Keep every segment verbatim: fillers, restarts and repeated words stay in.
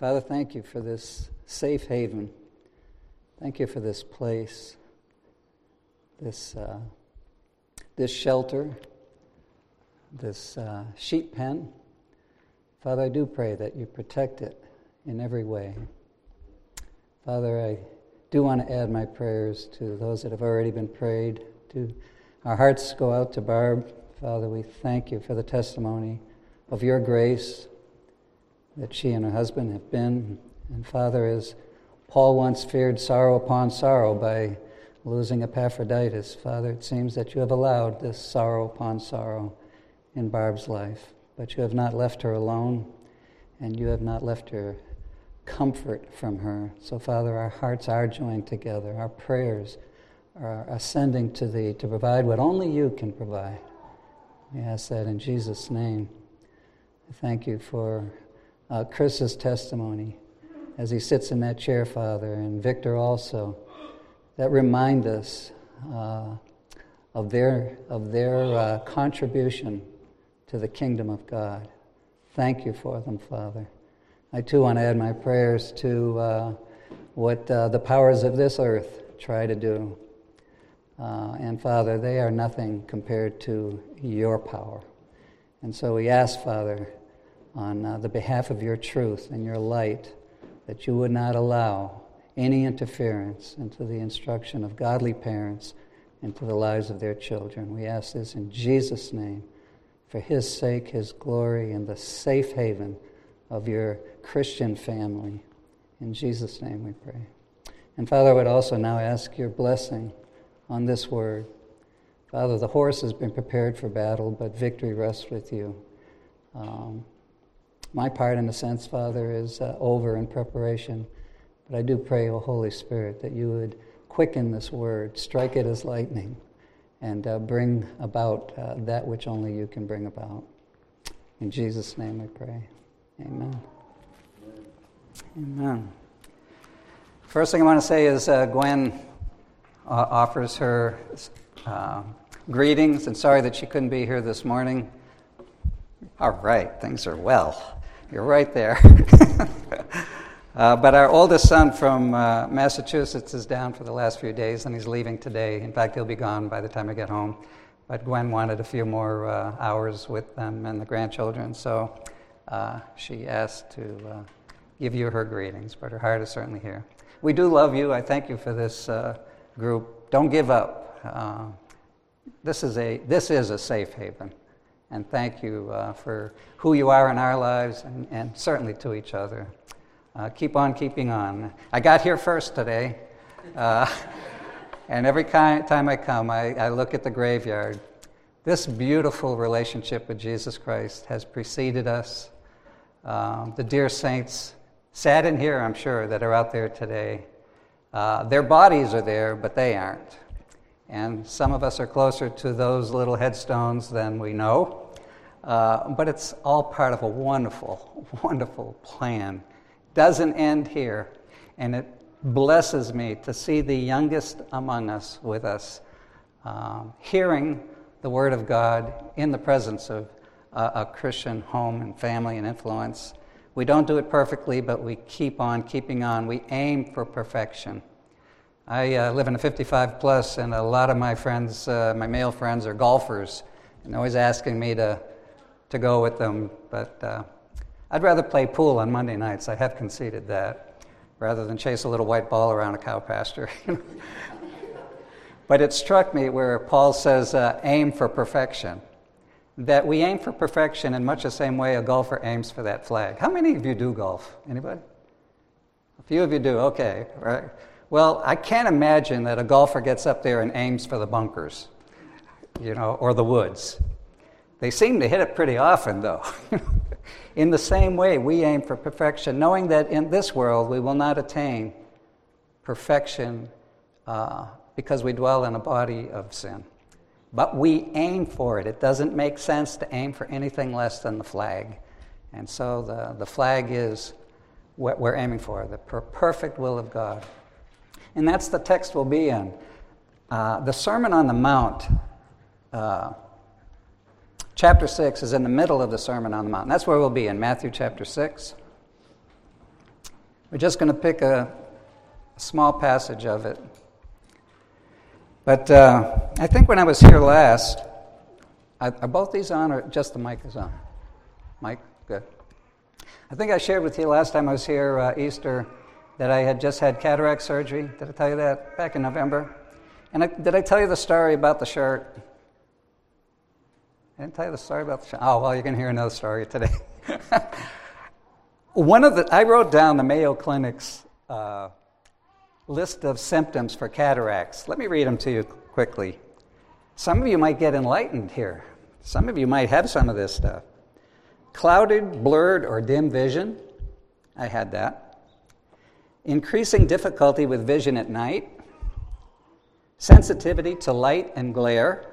Father, thank you for this safe haven. Thank you for this place, this uh, this shelter, this uh, sheep pen. Father, I do pray that you protect it in every way. Father, I do want to add my prayers to those that have already been prayed. To our hearts go out to Barb. Father, we thank you for the testimony of your grace that she and her husband have been. And Father, as Paul once feared sorrow upon sorrow by losing Epaphroditus, Father, it seems that you have allowed this sorrow upon sorrow in Barb's life. But you have not left her alone, and you have not left her comfort from her. So, Father, our hearts are joined together. Our prayers are ascending to Thee to provide what only you can provide. We ask that in Jesus' name. I thank you for uh, Chris's testimony as he sits in that chair, Father, and Victor also, that remind us uh, of their, of their uh, contribution to the kingdom of God. Thank you for them, Father. I too want to add my prayers to uh, what uh, the powers of this earth try to do. Uh, and Father, they are nothing compared to your power. And so we ask, Father, on uh, the behalf of your truth and your light, that you would not allow any interference into the instruction of godly parents into the lives of their children. We ask this in Jesus' name, for his sake, his glory, and the safe haven of your Christian family. In Jesus' name we pray. And Father, I would also now ask your blessing on this word. Father, the horse has been prepared for battle, but victory rests with you. Um, my part, in a sense, Father, is uh, over in preparation. But I do pray, O Holy Spirit, that you would quicken this word, strike it as lightning, and uh, bring about uh, that which only you can bring about. In Jesus' name I pray. Amen. Amen. First thing I want to say is uh, Gwen uh, offers her uh, greetings, and sorry that she couldn't be here this morning. All right, things are well. You're right there. uh, but our oldest son from uh, Massachusetts is down for the last few days, and he's leaving today. In fact, he'll be gone by the time I get home. But Gwen wanted a few more uh, hours with them and the grandchildren, so uh, she asked to uh, give you her greetings, but her heart is certainly here. We do love you. I thank you for this uh, group. Don't give up. Uh, this is a this is a safe haven. And thank you uh, for who you are in our lives, and, and certainly to each other. Uh, keep on keeping on. I got here first today, uh, and every time I come, I, I look at the graveyard. This beautiful relationship with Jesus Christ has preceded us. Um, the dear saints sat in here, I'm sure, that are out there today. Uh, their bodies are there, but they aren't. And some of us are closer to those little headstones than we know. Uh, but it's all part of a wonderful, wonderful plan. Doesn't end here. And it blesses me to see the youngest among us with us, um, hearing the Word of God in the presence of uh, a Christian home and family and influence. We don't do it perfectly, but we keep on keeping on. We aim for perfection. I uh, live in a fifty-five plus, and a lot of my friends, uh, my male friends, are golfers, and they're always asking me to, to go with them. But uh, I'd rather play pool on Monday nights. I have conceded that, rather than chase a little white ball around a cow pasture. But it struck me where Paul says, uh, aim for perfection. That we aim for perfection in much the same way a golfer aims for that flag. How many of you do golf? Anybody? A few of you do, okay, right. Well, I can't imagine that a golfer gets up there and aims for the bunkers, you know, or the woods. They seem to hit it pretty often, though. In the same way, we aim for perfection, knowing that in this world we will not attain perfection uh, because we dwell in a body of sin. But we aim for it. It doesn't make sense to aim for anything less than the flag. And so the, the flag is what we're aiming for, the per- perfect will of God. And that's the text we'll be in. Uh, the Sermon on the Mount, uh, chapter six, is in the middle of the Sermon on the Mount. And that's where we'll be, in Matthew chapter six. We're just going to pick a, a small passage of it. But uh, I think when I was here last, are, are both these on or just the mic is on? Mic? Good. I think I shared with you last time I was here, uh, Easter, that I had just had cataract surgery. Did I tell you that back in November? And I, did I tell you the story about the shirt? I didn't tell you the story about the shirt. Oh, well, you're going to hear another story today. One of the, I wrote down the Mayo Clinic's uh, list of symptoms for cataracts. Let me read them to you quickly. Some of you might get enlightened here. Some of you might have some of this stuff. Clouded, blurred, or dim vision. I had that. Increasing difficulty with vision at night. Sensitivity to light and glare.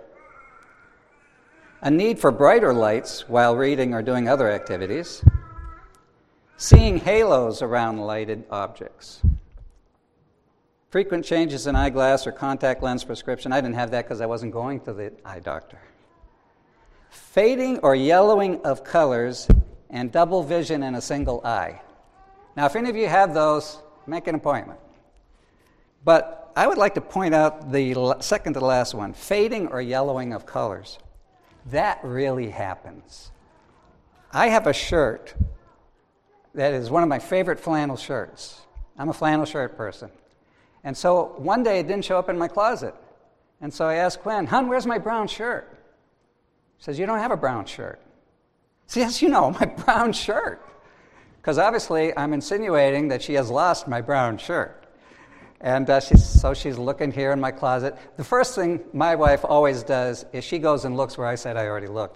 A need for brighter lights while reading or doing other activities. Seeing halos around lighted objects. Frequent changes in eyeglass or contact lens prescription. I didn't have that because I wasn't going to the eye doctor. Fading or yellowing of colors and double vision in a single eye. Now, if any of you have those, make an appointment. But I would like to point out the second to the last one, fading or yellowing of colors. That really happens. I have a shirt that is one of my favorite flannel shirts. I'm a flannel shirt person. And so one day it didn't show up in my closet. And so I asked Gwen, "Hon, where's my brown shirt?" She says, "You don't have a brown shirt." I said, "Yes, you know, my brown shirt." Because obviously I'm insinuating that she has lost my brown shirt. And uh, she's, so she's looking here in my closet. The first thing my wife always does is she goes and looks where I said I already looked.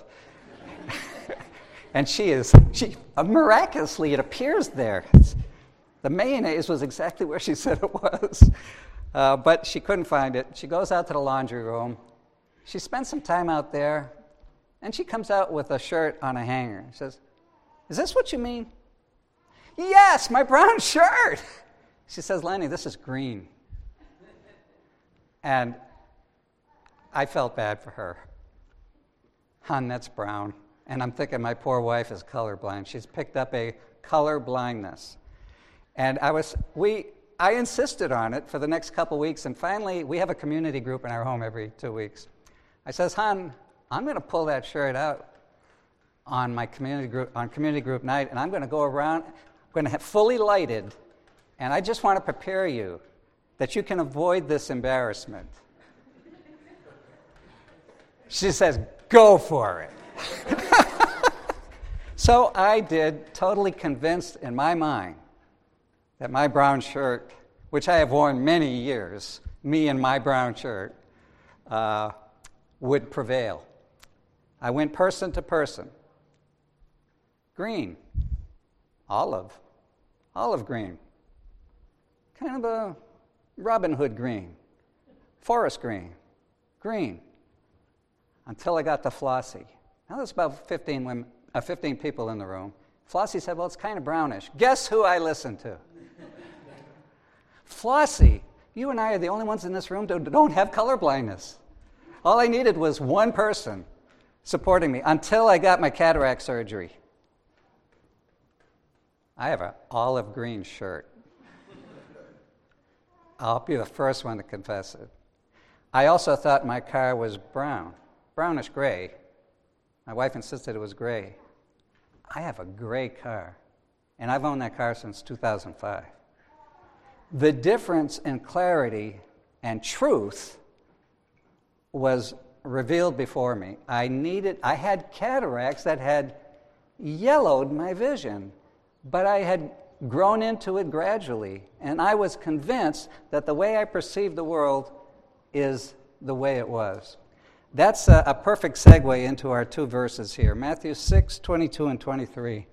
And she is, she miraculously, it appears there. The mayonnaise was exactly where she said it was. Uh, but she couldn't find it. She goes out to the laundry room. She spends some time out there, and she comes out with a shirt on a hanger. She says, "Is this what you mean?" "Yes, my brown shirt." She says, "Lenny, this is green." And I felt bad for her. "Hon, that's brown." And I'm thinking my poor wife is colorblind. She's picked up a color blindness. And I was, we, I insisted on it for the next couple weeks, and finally, we have a community group in our home every two weeks. I says, "Hon, I'm going to pull that shirt out on my community group, on community group night, and I'm going to go around, I'm going to have fully lighted, and I just want to prepare you that you can avoid this embarrassment." She says, "Go for it." So I did, totally convinced in my mind that my brown shirt, which I have worn many years, me and my brown shirt, uh, would prevail. I went person to person. Green, olive, olive green, kind of a Robin Hood green, forest green, green, until I got to Flossie. Now there's about fifteen women, uh, fifteen people in the room. Flossie said, "Well, it's kind of brownish." Guess who I listened to? Flossie, you and I are the only ones in this room that don't have color blindness. All I needed was one person supporting me until I got my cataract surgery. I have an olive green shirt. I'll be the first one to confess it. I also thought my car was brown, brownish gray. My wife insisted it was gray. I have a gray car, and I've owned that car since two thousand five. The difference in clarity and truth was revealed before me. I needed, I had cataracts that had yellowed my vision, but I had grown into it gradually, and I was convinced that the way I perceived the world is the way it was. That's a, a perfect segue into our two verses here, Matthew six, twenty-two and twenty-three.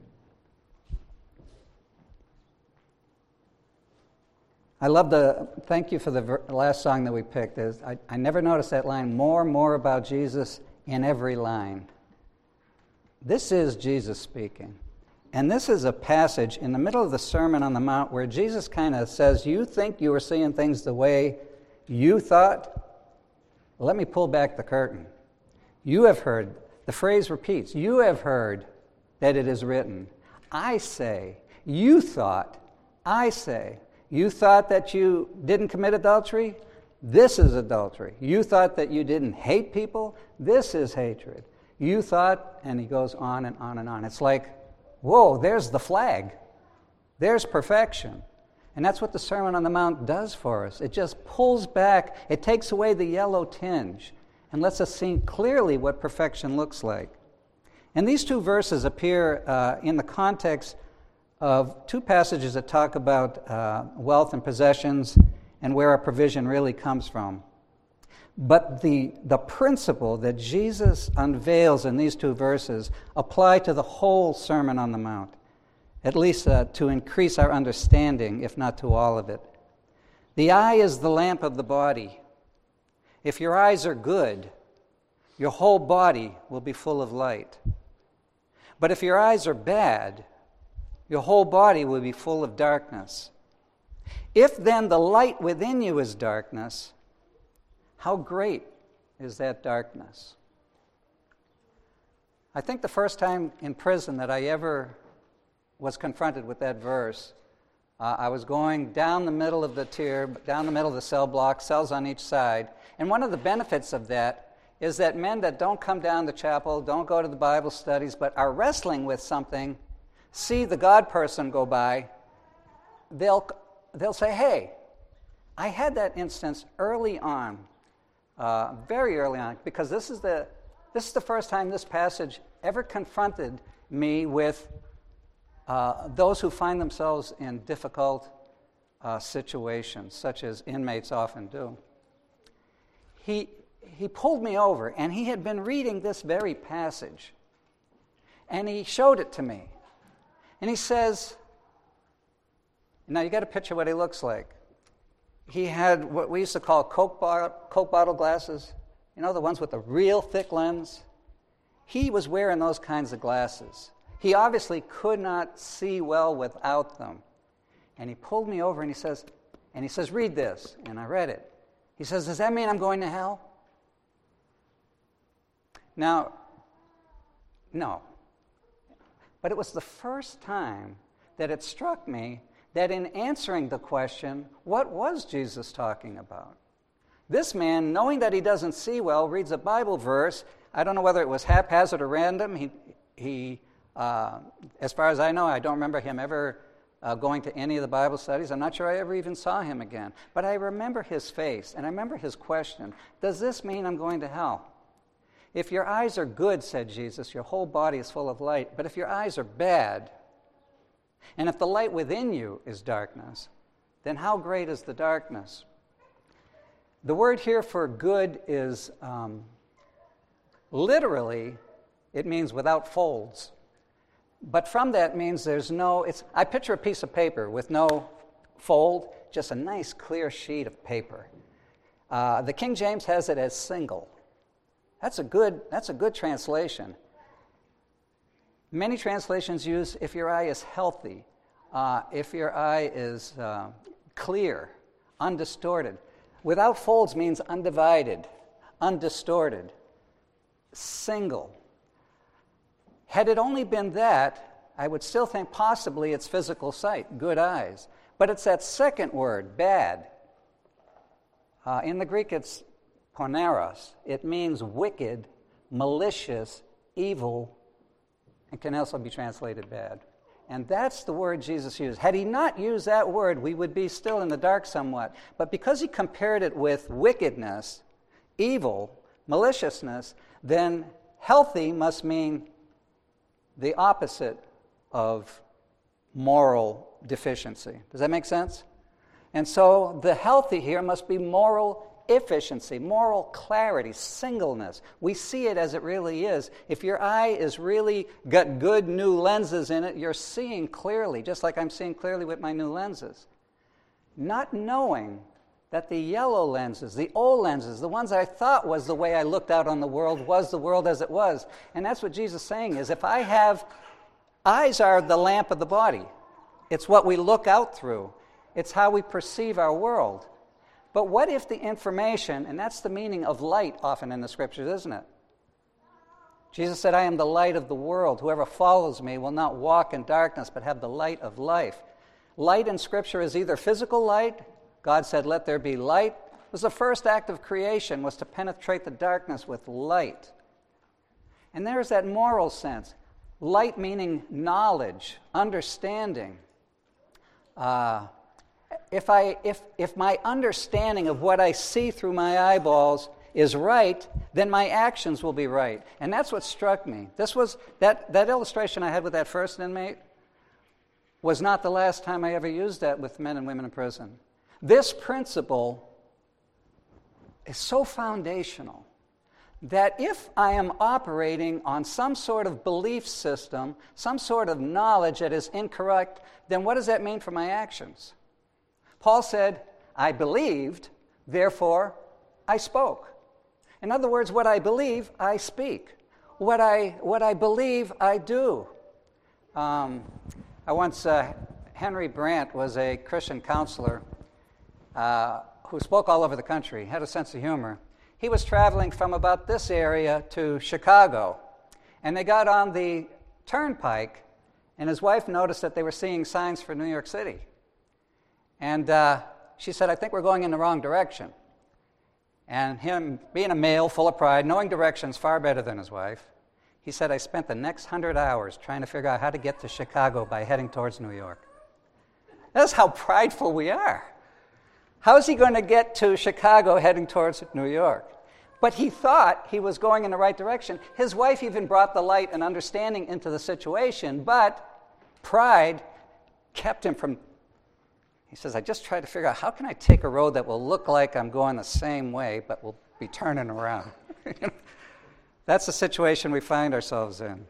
I love the, thank you for the ver, last song that we picked. Is I, I never noticed that line, more, more about Jesus in every line. This is Jesus speaking. And this is a passage in the middle of the Sermon on the Mount where Jesus kind of says, you think you were seeing things the way you thought? Let me pull back the curtain. You have heard, the phrase repeats, you have heard that it is written. I say, you thought I say, you thought that you didn't commit adultery? This is adultery. You thought that you didn't hate people? This is hatred. You thought, and he goes on and on and on. It's like, whoa, there's the flag. There's perfection. And that's what the Sermon on the Mount does for us. It just pulls back, it takes away the yellow tinge and lets us see clearly what perfection looks like. And these two verses appear uh, in the context of two passages that talk about uh, wealth and possessions and where our provision really comes from. But the, the principle that Jesus unveils in these two verses apply to the whole Sermon on the Mount, at least uh, to increase our understanding, if not to all of it. The eye is the lamp of the body. If your eyes are good, your whole body will be full of light. But if your eyes are bad, your whole body will be full of darkness. If then the light within you is darkness, how great is that darkness? I think the first time in prison that I ever was confronted with that verse, uh, I was going down the middle of the tier, down the middle of the cell block, cells on each side, and one of the benefits of that is that men that don't come down to chapel, don't go to the Bible studies, but are wrestling with something, see the God person go by, they'll they'll say, hey, I had that instance early on, uh, very early on, because this is the this is the first time this passage ever confronted me with uh, those who find themselves in difficult uh, situations, such as inmates often do. He he pulled me over, and he had been reading this very passage, and he showed it to me, and he says, now you got to picture what he looks like. He had what we used to call Coke, bar, Coke bottle glasses, you know, the ones with the real thick lens. He was wearing those kinds of glasses. He obviously could not see well without them. And he pulled me over and he says, and he says, read this. And I read it. He says, does that mean I'm going to hell? Now, no. But it was the first time that it struck me that in answering the question, what was Jesus talking about? This man, knowing that he doesn't see well, reads a Bible verse. I don't know whether it was haphazard or random. He, he uh, as far as I know, I don't remember him ever uh, going to any of the Bible studies. I'm not sure I ever even saw him again. But I remember his face, and I remember his question, does this mean I'm going to hell? If your eyes are good, said Jesus, your whole body is full of light. But if your eyes are bad, and if the light within you is darkness, then how great is the darkness? The word here for good is um, literally, it means without folds. But from that means there's no, it's. I picture a piece of paper with no fold, just a nice clear sheet of paper. Uh, the King James has it as single. That's a good, that's a good translation. Many translations use if your eye is healthy, uh, if your eye is uh, clear, undistorted. Without folds means undivided, undistorted, single. Had it only been that, I would still think possibly it's physical sight, good eyes. But it's that second word, bad. Uh, in the Greek, it's poneros. It means wicked, malicious, evil, and can also be translated bad. And that's the word Jesus used. Had he not used that word, we would be still in the dark somewhat. But because he compared it with wickedness, evil, maliciousness, then healthy must mean the opposite of moral deficiency. Does that make sense? And so the healthy here must be moral efficiency, moral clarity, singleness. We see it as it really is. If your eye is really got good new lenses in it, you're seeing clearly, just like I'm seeing clearly with my new lenses. Not knowing that the yellow lenses, the old lenses, the ones I thought was the way I looked out on the world, was the world as it was. And that's what Jesus is saying is, if I have, eyes are the lamp of the body. It's what we look out through. It's how we perceive our world. But what if the information, and that's the meaning of light often in the Scriptures, isn't it? Jesus said, I am the light of the world. Whoever follows me will not walk in darkness, but have the light of life. Light in Scripture is either physical light. God said, let there be light. It was the first act of creation, was to penetrate the darkness with light. And there's that moral sense. Light meaning knowledge, understanding. Uh, if, I, if, if my understanding of what I see through my eyeballs is right, then my actions will be right. And that's what struck me. This was that, that illustration I had with that first inmate was not the last time I ever used that with men and women in prison. This principle is so foundational that if I am operating on some sort of belief system, some sort of knowledge that is incorrect, then what does that mean for my actions? Paul said, I believed, therefore I spoke. In other words, what I believe, I speak. What I, what I believe, I do. Um, I once, uh, Henry Brandt was a Christian counselor uh, who spoke all over the country, had a sense of humor. He was traveling from about this area to Chicago, and they got on the turnpike, and his wife noticed that they were seeing signs for New York City. And uh, she said, I think we're going in the wrong direction. And him, being a male, full of pride, knowing directions far better than his wife, he said, I spent the next hundred hours trying to figure out how to get to Chicago by heading towards New York. That's how prideful we are. How is he going to get to Chicago heading towards New York? But he thought he was going in the right direction. His wife even brought the light and understanding into the situation, but pride kept him from... He says, I just tried to figure out how can I take a road that will look like I'm going the same way, but will be turning around. That's the situation we find ourselves in.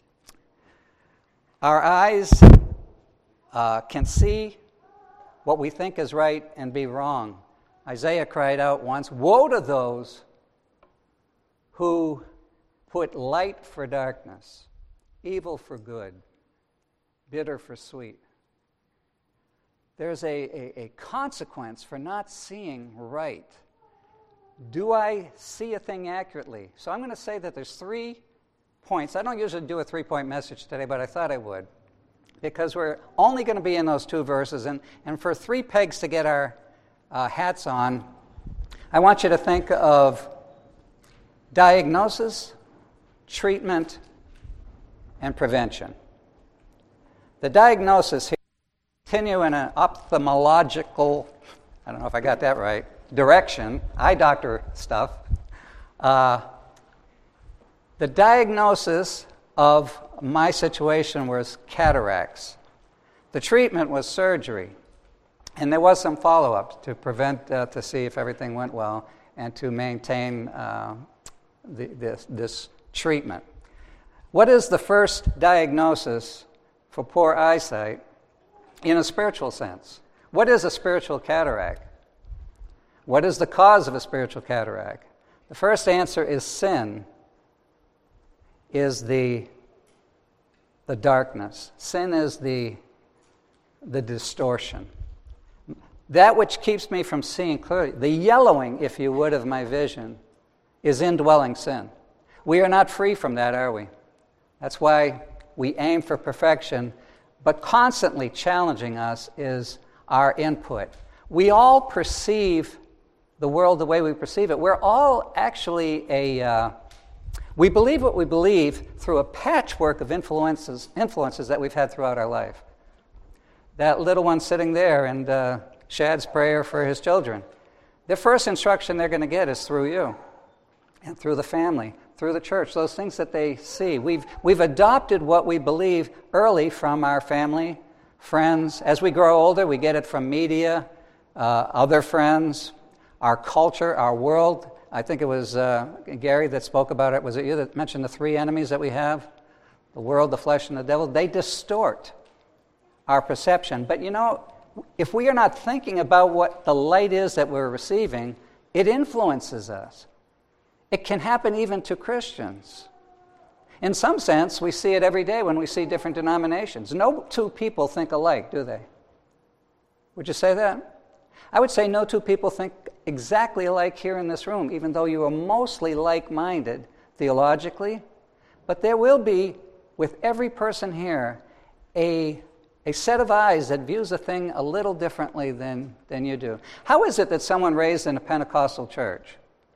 Our eyes uh, can see what we think is right and be wrong. Isaiah cried out once, woe to those who put light for darkness, evil for good, bitter for sweet. There's a, a, a consequence for not seeing right. Do I see a thing accurately? So I'm going to say that there's three points. I don't usually do a three-point message today, but I thought I would, because we're only going to be in those two verses. And, and for three pegs to get our uh, hats on, I want you to think of diagnosis, treatment, and prevention. The diagnosis here, continue in an ophthalmological, I don't know if I got that right, direction, eye doctor stuff. Uh, the diagnosis of my situation was cataracts. The treatment was surgery. And there was some follow-up to prevent, uh, to see if everything went well and to maintain uh, the, this, this treatment. What is the first diagnosis for poor eyesight in a spiritual sense? What is a spiritual cataract? What is the cause of a spiritual cataract? The first answer is sin, is the, the darkness. Sin is the, the distortion. That which keeps me from seeing clearly, the yellowing, if you would, of my vision, is indwelling sin. We are not free from that, are we? That's why we aim for perfection, but constantly challenging us is our input. We all perceive the world the way we perceive it. We're all actually a... Uh, we believe what we believe through a patchwork of influences, influences that we've had throughout our life. That little one sitting there and uh, Shad's prayer for his children. The first instruction they're going to get is through you and through the family, through the church, those things that they see. We've, we've adopted what we believe early from our family, friends. As we grow older, we get it from media, uh, other friends, our culture, our world. I think it was uh, Gary that spoke about it. Was it you that mentioned the three enemies that we have? The world, the flesh, and the devil. They distort our perception. But you know, if we are not thinking about what the light is that we're receiving, it influences us. It can happen even to Christians. In some sense, we see it every day when we see different denominations. No two people think alike, do they? Would you say that? I would say no two people think exactly alike here in this room, even though you are mostly like-minded theologically. But there will be, with every person here, a, a set of eyes that views a thing a little differently than, than you do. How is it that someone raised in a Pentecostal church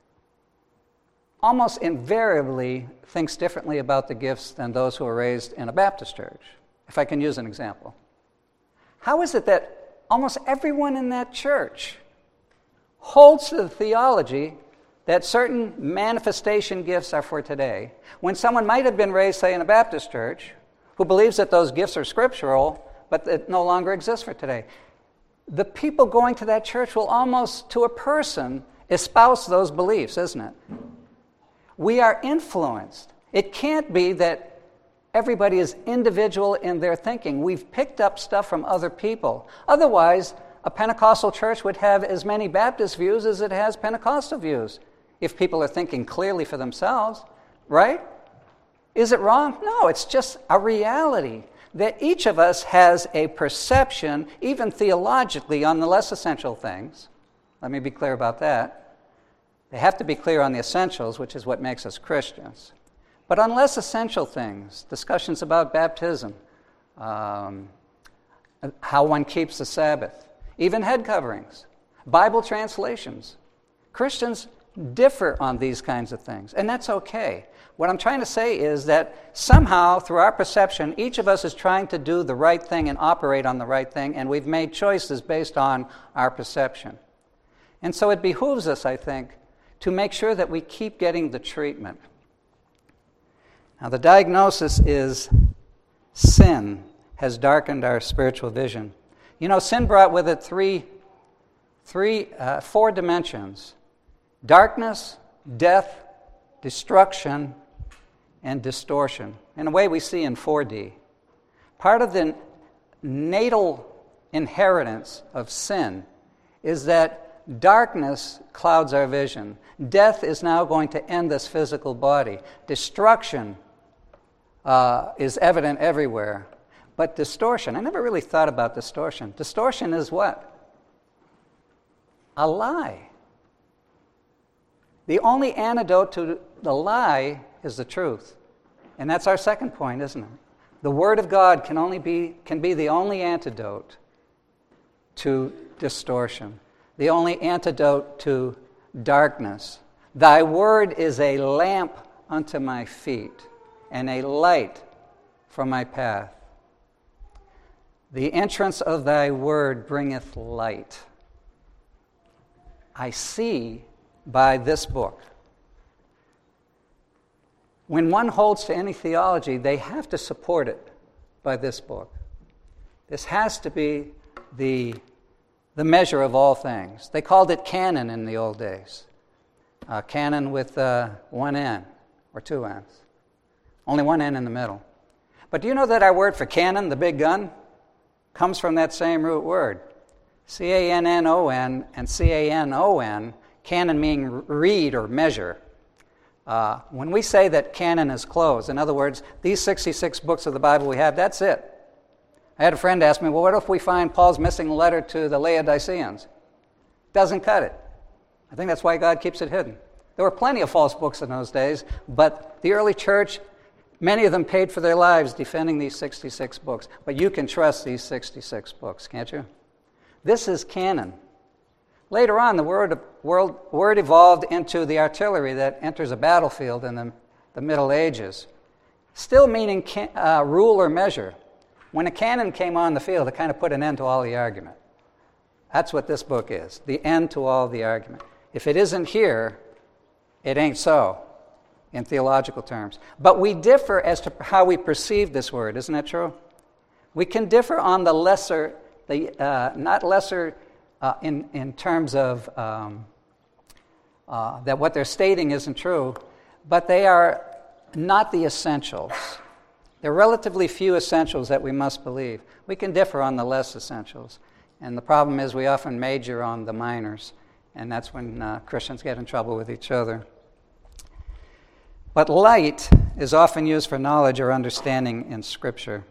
almost invariably thinks differently about the gifts than those who are raised in a Baptist church, if I can use an example? How is it that almost everyone in that church holds to the theology that certain manifestation gifts are for today, when someone might have been raised, say, in a Baptist church, who believes that those gifts are scriptural, but that no longer exist for today? The people going to that church will almost, to a person, espouse those beliefs, isn't it? We are influenced. It can't be that everybody is individual in their thinking. We've picked up stuff from other people. Otherwise, a Pentecostal church would have as many Baptist views as it has Pentecostal views, if people are thinking clearly for themselves, right? Is it wrong? No, it's just a reality that each of us has a perception, even theologically, on the less essential things. Let me be clear about that. They have to be clear on the essentials, which is what makes us Christians. But on less essential things, discussions about baptism, um, how one keeps the Sabbath, even head coverings, Bible translations, Christians differ on these kinds of things, and that's okay. What I'm trying to say is that somehow, through our perception, each of us is trying to do the right thing and operate on the right thing, and we've made choices based on our perception. And so it behooves us, I think, to make sure that we keep getting the treatment. Now, the diagnosis is sin has darkened our spiritual vision. You know, sin brought with it three, three, uh, four dimensions: darkness, death, destruction, and distortion. In a way we see in four D. Part of the natal inheritance of sin is that darkness clouds our vision. Death is now going to end this physical body. Destruction uh, is evident everywhere. But distortion, I never really thought about distortion. Distortion is what? A lie. The only antidote to the lie is the truth. And that's our second point, isn't it? The Word of God can only be can be the only antidote to distortion, the only antidote to darkness. Thy word is a lamp unto my feet and a light for my path. The entrance of thy word bringeth light. I see by this book. When one holds to any theology, they have to support it by this book. This has to be the, the measure of all things. They called it canon in the old days. Uh, canon with uh, one N or two N's. Only one N in the middle. But do you know that our word for cannon, the big gun, comes from that same root word? C A N N O N and C A N O N, canon meaning reed or measure. Uh, when we say that canon is closed, in other words, these sixty-six books of the Bible we have, that's it. I had a friend ask me, well, what if we find Paul's missing letter to the Laodiceans? Doesn't cut it. I think that's why God keeps it hidden. There were plenty of false books in those days, but the early church, many of them paid for their lives defending these sixty-six books. But you can trust these sixty-six books, can't you? This is canon. Later on, the word, word, word evolved into the artillery that enters a battlefield in the, the Middle Ages, still meaning can, uh, rule or measure. When a cannon came on the field, it kind of put an end to all the argument. That's what this book is, the end to all the argument. If it isn't here, it ain't so, in theological terms. But we differ as to how we perceive this word, isn't that true? We can differ on the lesser, the uh, not lesser uh, in, in terms of um, uh, that what they're stating isn't true, but they are not the essentials. There are relatively few essentials that we must believe. We can differ on the less essentials. And the problem is we often major on the minors, and that's when uh, Christians get in trouble with each other. But light is often used for knowledge or understanding in Scripture.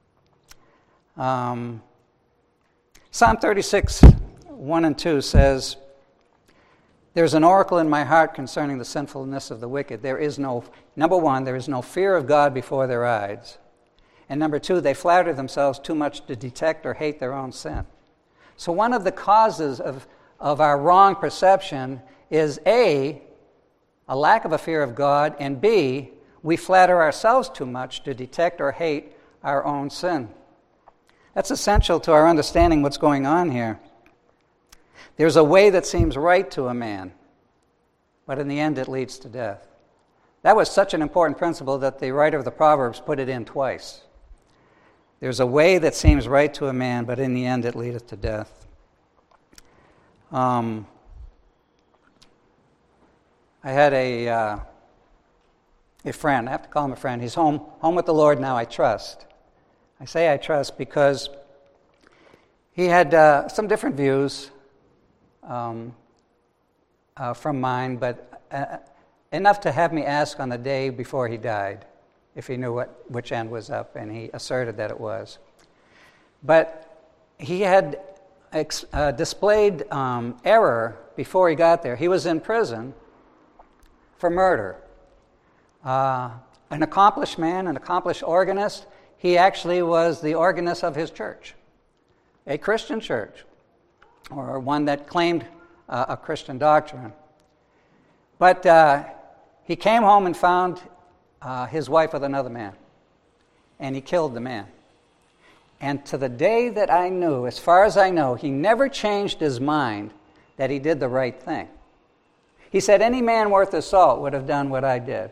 Um, Psalm thirty-six, one and two says, there's an oracle in my heart concerning the sinfulness of the wicked. There is no, number one, there is no fear of God before their eyes. And number two, they flatter themselves too much to detect or hate their own sin. So one of the causes of, of our wrong perception is A, a lack of a fear of God, and B, we flatter ourselves too much to detect or hate our own sin. That's essential to our understanding what's going on here. There's a way that seems right to a man, but in the end it leads to death. That was such an important principle that the writer of the Proverbs put it in twice. There's a way that seems right to a man, but in the end it leadeth to death. Um, I had a uh, a friend. I have to call him a friend. He's home home with the Lord now, I trust. I say I trust because he had uh, some different views um, uh, from mine, but uh, enough to have me ask on the day before he died if he knew what which end was up, and he asserted that it was. But he had ex- uh, displayed um, error before he got there. He was in prison for murder. Uh, an accomplished man, an accomplished organist. He actually was the organist of his church, a Christian church, or one that claimed uh, a Christian doctrine. But uh, he came home and found uh, his wife with another man, and he killed the man. And to the day that I knew, as far as I know, he never changed his mind that he did the right thing. He said, any man worth his salt would have done what I did.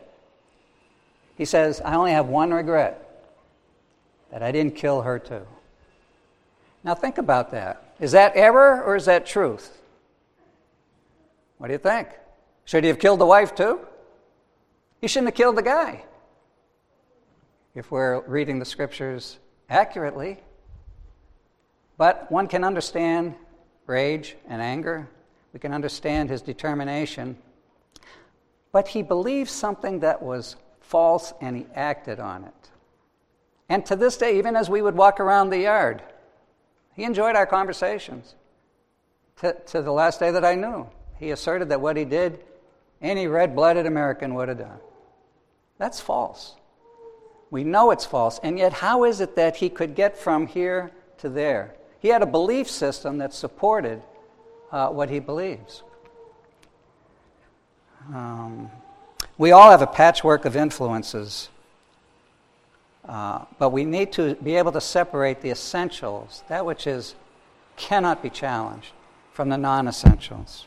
He says, I only have one regret, that I didn't kill her too. Now think about that. Is that error or is that truth? What do you think? Should he have killed the wife too? He shouldn't have killed the guy, if we're reading the scriptures accurately. But one can understand rage and anger. We can understand his determination. But he believed something that was false, and he acted on it. And to this day, even as we would walk around the yard, he enjoyed our conversations. To, to the last day that I knew, he asserted that what he did, any red-blooded American would have done. That's false. We know it's false, and yet how is it that he could get from here to there? He had a belief system that supported uh, what he believes. Um, we all have a patchwork of influences, uh, but we need to be able to separate the essentials, that which is cannot be challenged, from the non-essentials.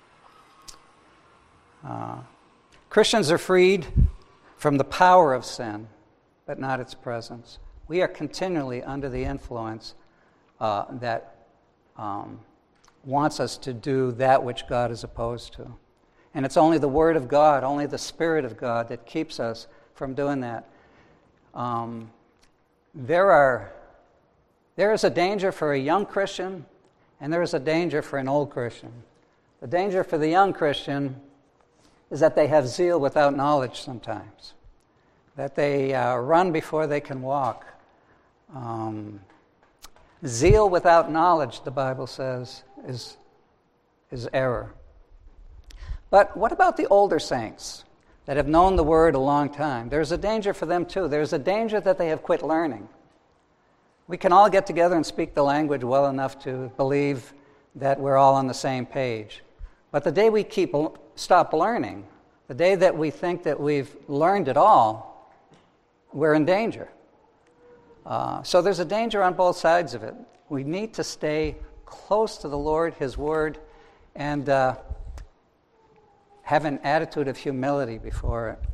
Uh, Christians are freed from the power of sin, but not its presence. We are continually under the influence uh, that um, wants us to do that which God is opposed to. And it's only the Word of God, only the Spirit of God that keeps us from doing that. Um, there are, there is a danger for a young Christian, and there is a danger for an old Christian. The danger for the young Christian is that they have zeal without knowledge sometimes, that they uh, run before they can walk. Um, zeal without knowledge, the Bible says, is, is error. But what about the older saints that have known the Word a long time? There's a danger for them too. There's a danger that they have quit learning. We can all get together and speak the language well enough to believe that we're all on the same page. But the day we keep stop learning, the day that we think that we've learned it all, we're in danger. Uh, so there's a danger on both sides of it. We need to stay close to the Lord, His Word, and uh, have an attitude of humility before it.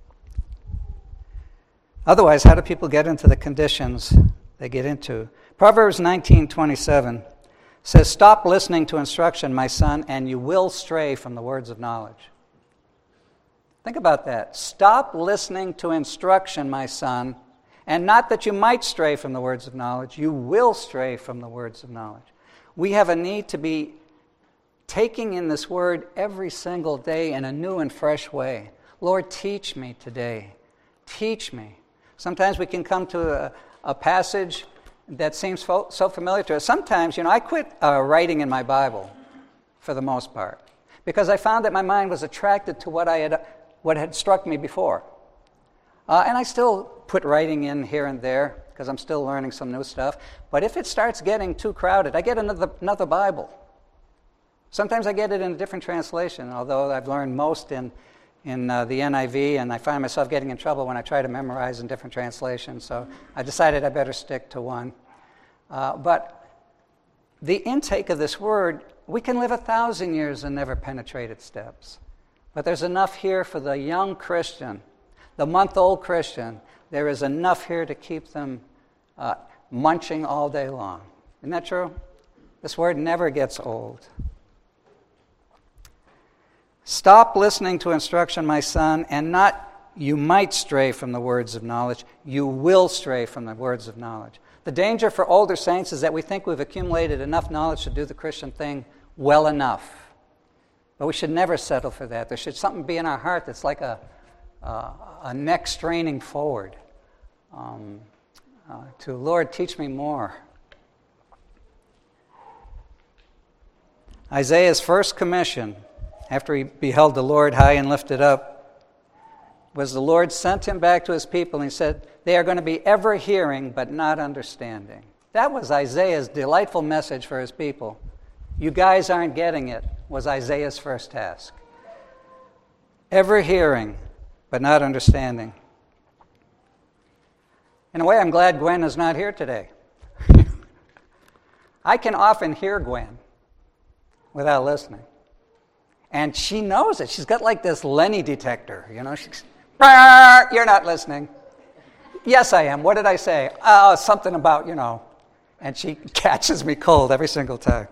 Otherwise, how do people get into the conditions they get into? Proverbs nineteen twenty-seven says, "Stop listening to instruction, my son, and you will stray from the words of knowledge." Think about that. Stop listening to instruction, my son, and not that you might stray from the words of knowledge, you will stray from the words of knowledge. We have a need to be taking in this word every single day in a new and fresh way. Lord, teach me today. Teach me. Sometimes we can come to a, a passage that seems fo- so familiar to us. Sometimes, you know, I quit uh, writing in my Bible for the most part because I found that my mind was attracted to what I had, what had struck me before. Uh, and I still put writing in here and there. because I'm still learning some new stuff. But if it starts getting too crowded, I get another another Bible. Sometimes I get it in a different translation, although I've learned most in, in uh, the N I V, and I find myself getting in trouble when I try to memorize in different translations. So I decided I better stick to one. Uh, but the intake of this word, we can live a thousand years and never penetrate its depths. But there's enough here for the young Christian, the month-old Christian. There is enough here to keep them uh, munching all day long. Isn't that true? This word never gets old. Stop listening to instruction, my son, and not you might stray from the words of knowledge. You will stray from the words of knowledge. The danger for older saints is that we think we've accumulated enough knowledge to do the Christian thing well enough. But we should never settle for that. There should something be in our heart that's like a, uh, a neck straining forward um, uh, to, Lord, teach me more. Isaiah's first commission, after he beheld the Lord high and lifted up, was the Lord sent him back to his people, and he said, they are going to be ever hearing but not understanding. That was Isaiah's delightful message for his people. You guys aren't getting it, was Isaiah's first task. Ever hearing but not understanding. In a way, I'm glad Gwen is not here today. I can often hear Gwen without listening. And she knows it. She's got like this Lenny detector, you know. She's, you're not listening. Yes, I am. What did I say? Oh, something about, you know. And she catches me cold every single time.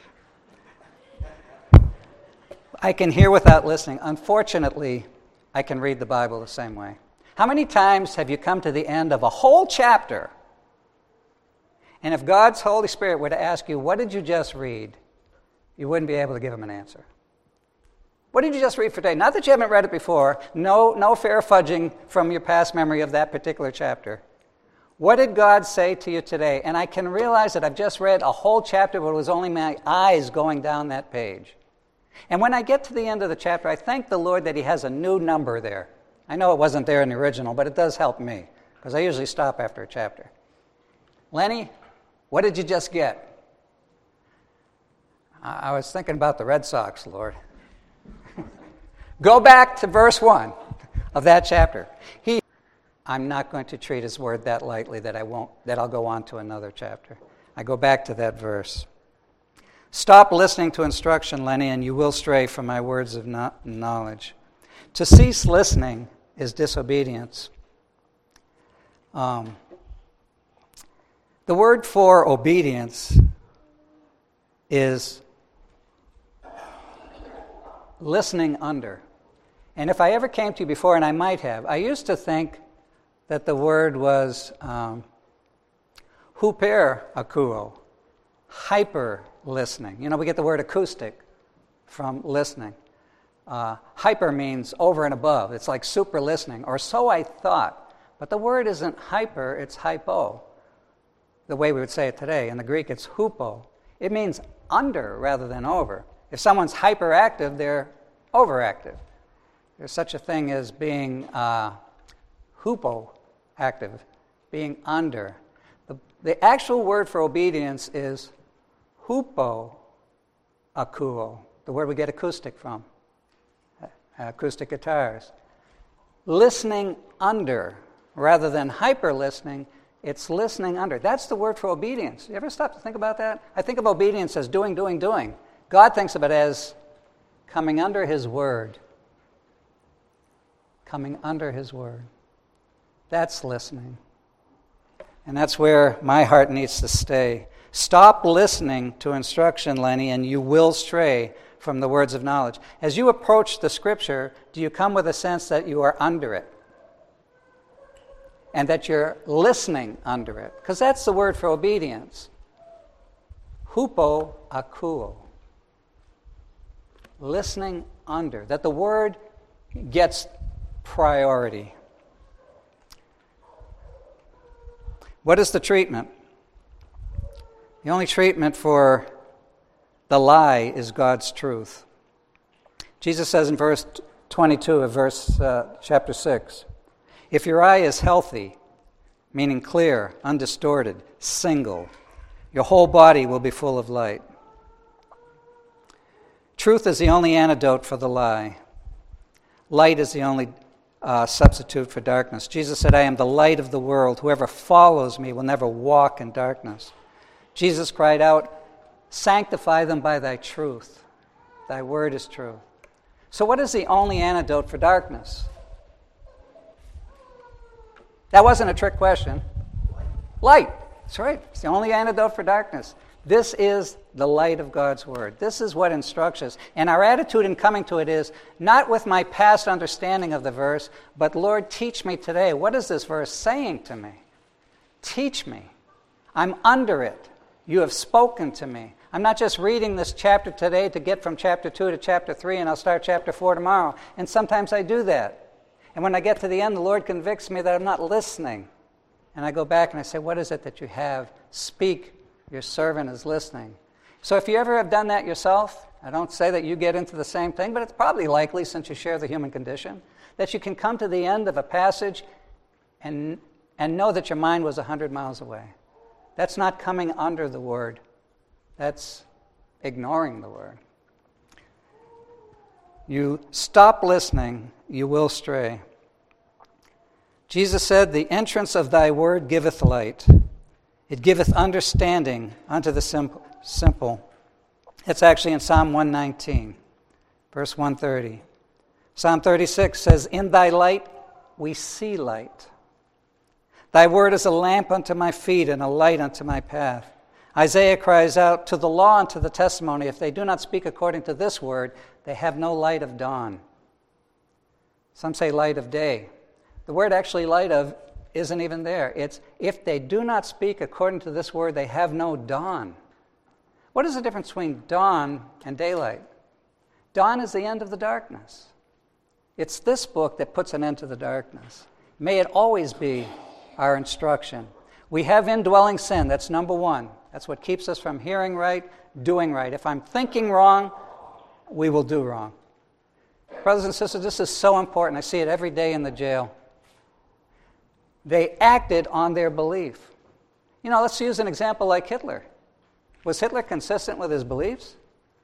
I can hear without listening. Unfortunately, I can read the Bible the same way. How many times have you come to the end of a whole chapter, and if God's Holy Spirit were to ask you, what did you just read? You wouldn't be able to give him an answer. What did you just read for today? Not that you haven't read it before. No, no fair fudging from your past memory of that particular chapter. What did God say to you today? And I can realize that I've just read a whole chapter, but it was only my eyes going down that page. And when I get to the end of the chapter, I thank the Lord that he has a new number there. I know it wasn't there in the original, but it does help me, because I usually stop after a chapter. Lenny, what did you just get? I was thinking about the Red Sox, Lord. Go back to verse one of that chapter. He, I'm not going to treat his word that lightly that I won't, that I'll go on to another chapter. I go back to that verse. Stop listening to instruction, Lenny, and you will stray from my words of knowledge. To cease listening is disobedience. Um, the word for obedience is listening under. And if I ever came to you before, and I might have, I used to think that the word was um, huper akuo, hyper listening. You know, we get the word acoustic from listening. Uh, hyper means over and above. It's like super listening, or so I thought. But the word isn't hyper, it's hypo, the way we would say it today. In the Greek, it's hupo. It means under rather than over. If someone's hyperactive, they're overactive. There's such a thing as being uh, hupoactive, being under. The, the actual word for obedience is hupo akuo, the word we get acoustic from, uh, acoustic guitars. Listening under rather than hyper-listening, it's listening under. That's the word for obedience. You ever stop to think about that? I think of obedience as doing, doing, doing. God thinks of it as coming under his word. Coming under his word. That's listening. And that's where my heart needs to stay. Stop listening to instruction, Lenny, and you will stray from the words of knowledge. As you approach the Scripture, do you come with a sense that you are under it? And that you're listening under it? Because that's the word for obedience. Hupo akuo. Listening under. That the word gets priority. What is the treatment? The only treatment for the lie is God's truth. Jesus says in verse twenty-two of verse uh, chapter six, if your eye is healthy, meaning clear, undistorted, single. Your whole body will be full of light. Truth is the only antidote for the lie. Light is the only uh, substitute for darkness. Jesus said, I am the light of the world. Whoever follows me will never walk in darkness. Jesus cried out, sanctify them by thy truth. Thy word is true. So what is the only antidote for darkness? That wasn't a trick question. Light. That's right. It's the only antidote for darkness. This is the light of God's word. This is what instructs us. And our attitude in coming to it is not with my past understanding of the verse, but Lord, teach me today. What is this verse saying to me? Teach me. I'm under it. You have spoken to me. I'm not just reading this chapter today to get from chapter two to chapter three, and I'll start chapter four tomorrow. And sometimes I do that. And when I get to the end, the Lord convicts me that I'm not listening. And I go back and I say, what is it that you have? Speak. Your servant is listening. So if you ever have done that yourself, I don't say that you get into the same thing, but it's probably likely, since you share the human condition, that you can come to the end of a passage and, and know that your mind was one hundred miles away. That's not coming under the word. That's ignoring the word. You stop listening, you will stray. Jesus said, the entrance of thy word giveth light. It giveth understanding unto the simple. It's actually in Psalm one nineteen, verse one thirty. Psalm thirty-six says, in thy light we see light. Thy word is a lamp unto my feet and a light unto my path. Isaiah cries out, to the law and to the testimony, if they do not speak according to this word, they have no light of dawn. Some say light of day. The word actually light of isn't even there. It's, if they do not speak according to this word, they have no dawn. What is the difference between dawn and daylight? Dawn is the end of the darkness. It's this book that puts an end to the darkness. May it always be our instruction. We have indwelling sin. That's number one. That's what keeps us from hearing right, doing right. If I'm thinking wrong, we will do wrong. Brothers and sisters, this is so important. I see it every day in the jail. They acted on their belief. You know, let's use an example like Hitler. Was Hitler consistent with his beliefs?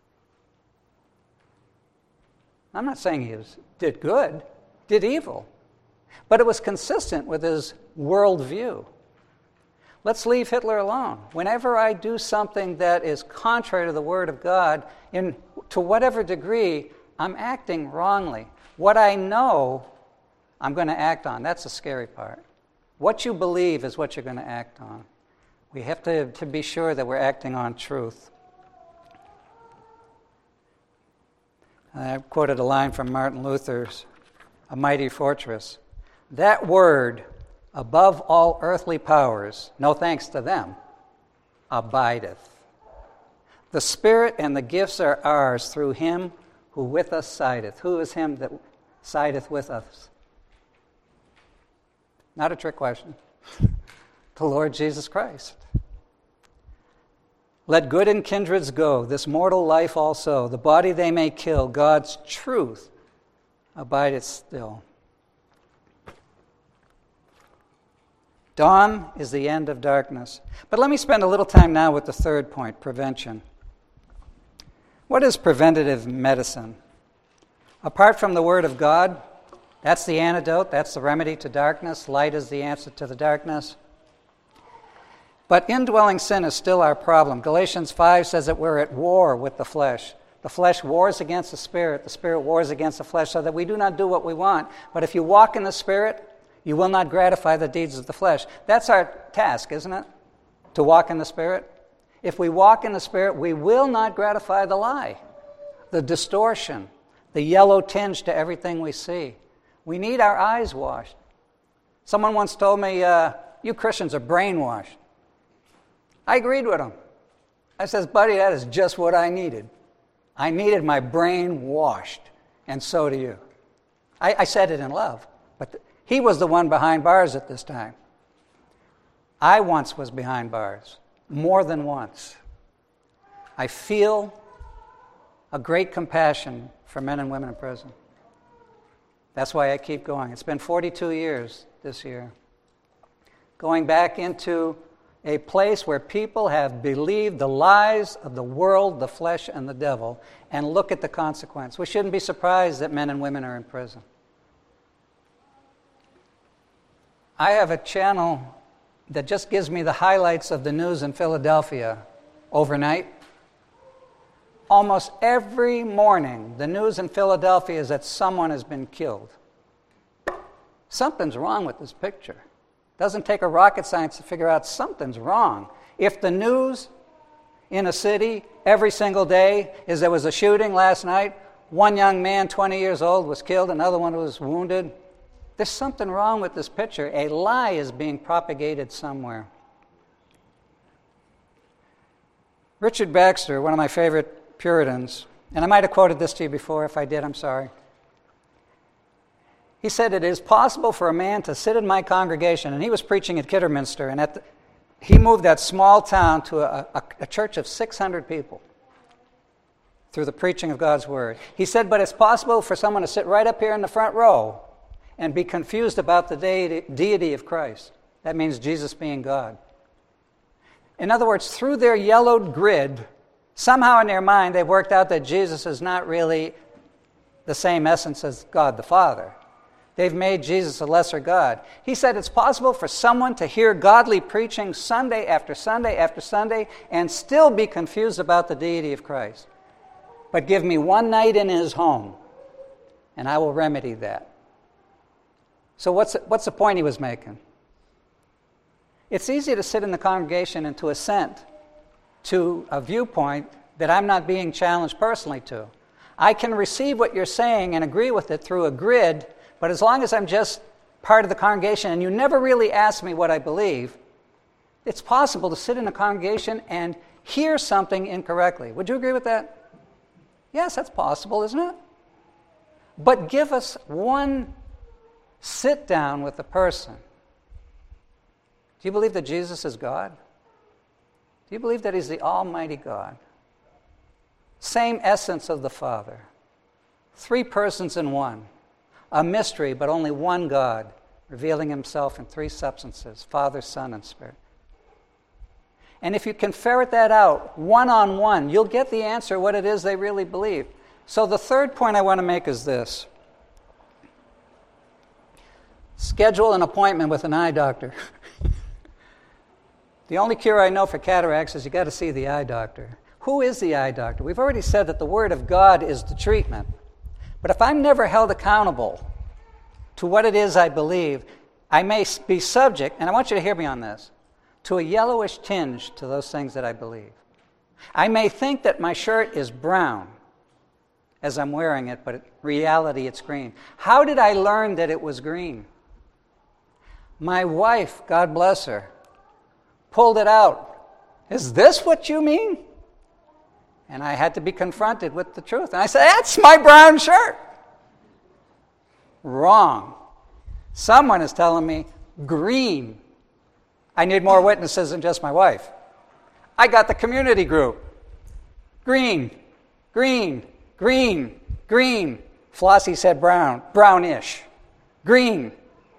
I'm not saying he was, did good, did evil. But it was consistent with his worldview. Let's leave Hitler alone. Whenever I do something that is contrary to the Word of God, in to whatever degree, I'm acting wrongly. What I know, I'm going to act on. That's the scary part. What you believe is what you're going to act on. We have to, to be sure that we're acting on truth. I quoted a line from Martin Luther's A Mighty Fortress. That word, above all earthly powers, no thanks to them, abideth. The Spirit and the gifts are ours through him who with us sideth. Who is him that sideth with us? Not a trick question. The Lord Jesus Christ. Let good and kindreds go, this mortal life also. The body they may kill, God's truth abideth still. Dawn is the end of darkness. But let me spend a little time now with the third point, prevention. What is preventative medicine? Apart from the Word of God, that's the antidote, that's the remedy to darkness. Light is the answer to the darkness. But indwelling sin is still our problem. Galatians five says that we're at war with the flesh. The flesh wars against the Spirit. The Spirit wars against the flesh, so that we do not do what we want. But if you walk in the Spirit, you will not gratify the deeds of the flesh. That's our task, isn't it? To walk in the Spirit. If we walk in the Spirit, we will not gratify the lie, the distortion, the yellow tinge to everything we see. We need our eyes washed. Someone once told me, uh, you Christians are brainwashed. I agreed with him. I says, buddy, that is just what I needed. I needed my brain washed, and so do you. I, I said it in love, but the, he was the one behind bars at this time. I once was behind bars, more than once. I feel a great compassion for men and women in prison. That's why I keep going. It's been forty-two years this year. going back into a place where people have believed the lies of the world, the flesh, and the devil, and look at the consequence. We shouldn't be surprised that men and women are in prison. I have a channel that just gives me the highlights of the news in Philadelphia overnight. Almost every morning, the news in Philadelphia is that someone has been killed. Something's wrong with this picture. Doesn't take a rocket science to figure out something's wrong. If the news in a city every single day is there was a shooting last night, one young man, twenty years old, was killed, another one was wounded, there's something wrong with this picture. A lie is being propagated somewhere. Richard Baxter, one of my favorite Puritans, and I might have quoted this to you before. If I did, I'm sorry. He said, "It is possible for a man to sit in my congregation," and he was preaching at Kidderminster, and at the, he moved that small town to a, a, a church of six hundred people through the preaching of God's Word. He said, "But it's possible for someone to sit right up here in the front row and be confused about the deity, deity of Christ." That means Jesus being God. In other words, through their yellowed grid, somehow in their mind they've worked out that Jesus is not really the same essence as God the Father. They've made Jesus a lesser God. He said it's possible for someone to hear godly preaching Sunday after Sunday after Sunday and still be confused about the deity of Christ. But give me one night in his home, and I will remedy that. So what's what's the point he was making? It's easy to sit in the congregation and to assent to a viewpoint that I'm not being challenged personally to. I can receive what you're saying and agree with it through a grid, but as long as I'm just part of the congregation and you never really ask me what I believe, it's possible to sit in a congregation and hear something incorrectly. Would you agree with that? Yes, that's possible, isn't it? But give us one sit down with the person. Do you believe that Jesus is God? Do you believe that he's the Almighty God? Same essence of the Father. Three persons in one. A mystery, but only one God, revealing himself in three substances, Father, Son, and Spirit. And if you can ferret that out one-on-one, you'll get the answer what it is they really believe. So the third point I want to make is this. Schedule an appointment with an eye doctor. The only cure I know for cataracts is you got to see the eye doctor. Who is the eye doctor? We've already said that the Word of God is the treatment. But if I'm never held accountable to what it is I believe, I may be subject, and I want you to hear me on this, to a yellowish tinge to those things that I believe. I may think that my shirt is brown as I'm wearing it, but in reality it's green. How did I learn that it was green? My wife, God bless her, pulled it out. Is this what you mean? And I had to be confronted with the truth. And I said, that's my brown shirt. Wrong. Someone is telling me green. I need more witnesses than just my wife. I got the community group. Green, green, green, green. Flossie said brown, brownish. Green.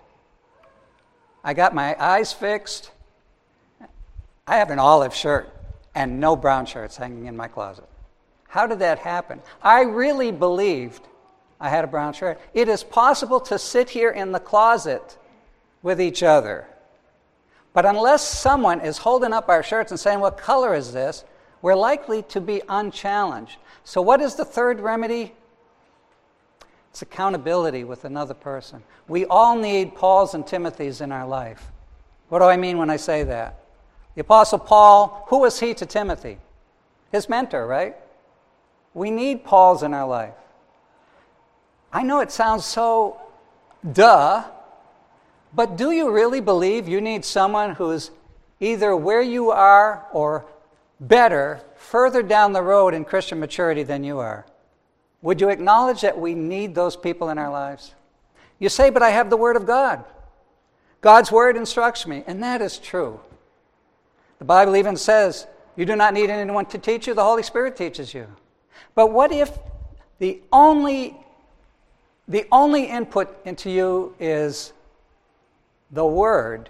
I got my eyes fixed. I have an olive shirt and no brown shirts hanging in my closet. How did that happen? I really believed I had a brown shirt. It is possible to sit here in the closet with each other. But unless someone is holding up our shirts and saying, what color is this? We're likely to be unchallenged. So what is the third remedy? It's accountability with another person. We all need Pauls and Timothys in our life. What do I mean when I say that? The Apostle Paul, who was he to Timothy? His mentor, right? We need Pauls in our life. I know it sounds so duh, but do you really believe you need someone who's either where you are or better, further down the road in Christian maturity than you are? Would you acknowledge that we need those people in our lives? You say, but I have the Word of God. God's Word instructs me, and that is true. The Bible even says, you do not need anyone to teach you, the Holy Spirit teaches you. But what if the only, the only input into you is the Word?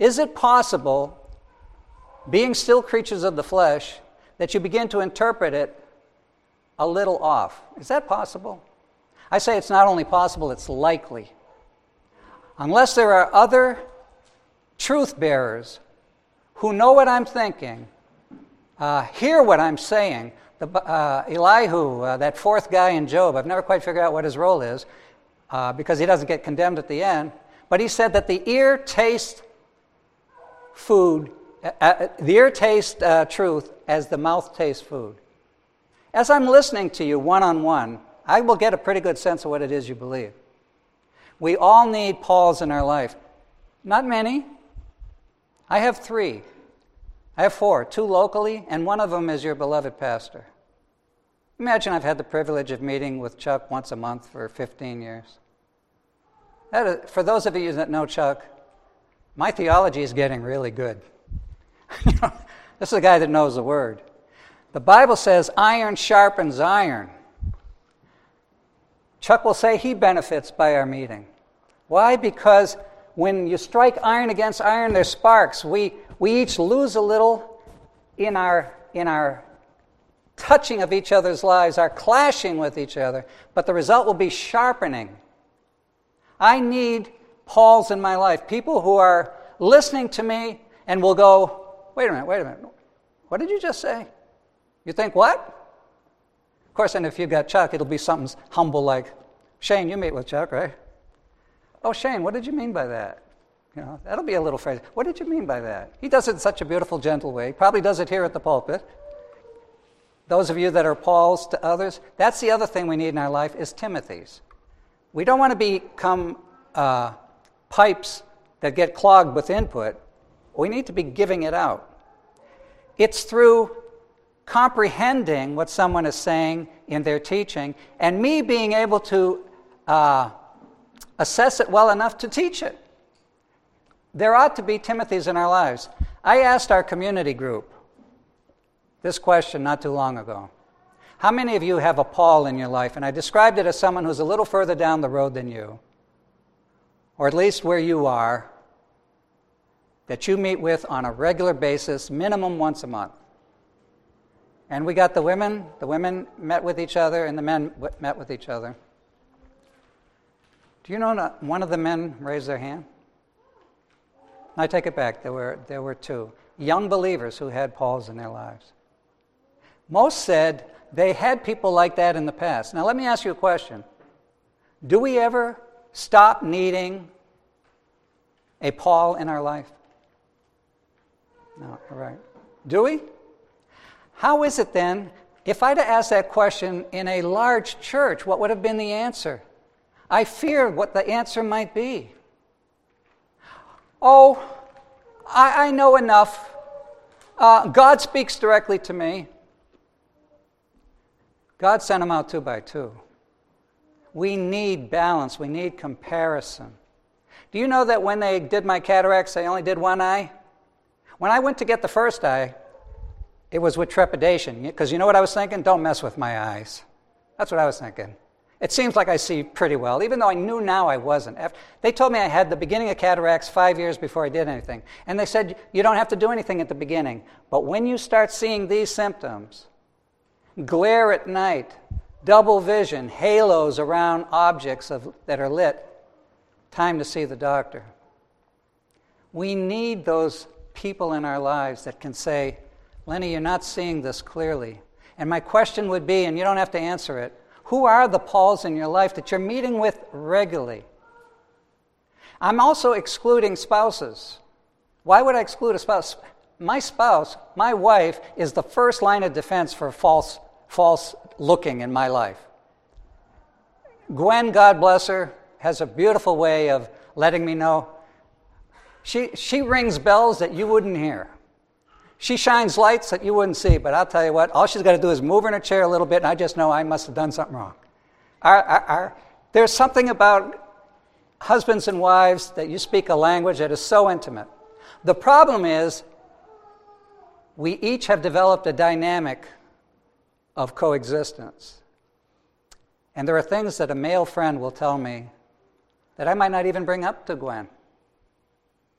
Is it possible, being still creatures of the flesh, that you begin to interpret it a little off? Is that possible? I say it's not only possible, it's likely. Unless there are other truth bearers who know what I'm thinking, uh, hear what I'm saying. The, uh, Elihu, uh, that fourth guy in Job, I've never quite figured out what his role is, uh, because he doesn't get condemned at the end, but he said that the ear tastes food, uh, uh, the ear tastes uh, truth as the mouth tastes food. As I'm listening to you one-on-one, I will get a pretty good sense of what it is you believe. We all need Pauls in our life. Not many. I have three. I have four, two locally, and one of them is your beloved pastor. Imagine I've had the privilege of meeting with Chuck once a month for fifteen years. That is, for those of you that know Chuck, my theology is getting really good. You know, this is a guy that knows the Word. The Bible says iron sharpens iron. Chuck will say he benefits by our meeting. Why? Because when you strike iron against iron, there's sparks. We we each lose a little in our in our touching of each other's lives, our clashing with each other, but the result will be sharpening. I need Pauls in my life, people who are listening to me and will go, wait a minute, wait a minute, what did you just say? You think what? Of course, and if you've got Chuck, it'll be something humble like, Shane, you meet with Chuck, right? Oh, Shane, what did you mean by that? You know, that'll be a little phrase. What did you mean by that? He does it in such a beautiful, gentle way. He probably does it here at the pulpit. Those of you that are Pauls to others, that's the other thing we need in our life is Timothy's. We don't want to become uh, pipes that get clogged with input. We need to be giving it out. It's through comprehending what someone is saying in their teaching and me being able to uh, assess it well enough to teach it. There ought to be Timothy's in our lives. I asked our community group this question not too long ago. How many of you have a Paul in your life? And I described it as someone who's a little further down the road than you, or at least where you are, that you meet with on a regular basis, minimum once a month. And we got the women, the women met with each other, and the men w- met with each other. Do you know not one of the men raised their hand? I take it back, there were, there were two. Young believers who had Pauls in their lives. Most said they had people like that in the past. Now let me ask you a question. Do we ever stop needing a Paul in our life? No, all right. Do we? How is it then, if I'd have asked that question in a large church, what would have been the answer? I fear what the answer might be. Oh, I, I know enough. Uh, God speaks directly to me. God sent them out two by two. We need balance. We need comparison. Do you know that when they did my cataracts, they only did one eye? When I went to get the first eye, it was with trepidation. Because you know what I was thinking? Don't mess with my eyes. That's what I was thinking. It seems like I see pretty well, even though I knew now I wasn't. They told me I had the beginning of cataracts five years before I did anything. And they said, you don't have to do anything at the beginning. But when you start seeing these symptoms, glare at night, double vision, halos around objects of, that are lit, time to see the doctor. We need those people in our lives that can say, Lenny, you're not seeing this clearly. And my question would be, and you don't have to answer it, who are the Pauls in your life that you're meeting with regularly? I'm also excluding spouses. Why would I exclude a spouse? My spouse, my wife, is the first line of defense for false, false looking in my life. Gwen, God bless her, has a beautiful way of letting me know. She, she rings bells that you wouldn't hear. She shines lights that you wouldn't see, but I'll tell you what, all she's got to do is move in her chair a little bit, and I just know I must have done something wrong. Our, our, our, there's something about husbands and wives that you speak a language that is so intimate. The problem is we each have developed a dynamic of coexistence. And there are things that a male friend will tell me that I might not even bring up to Gwen.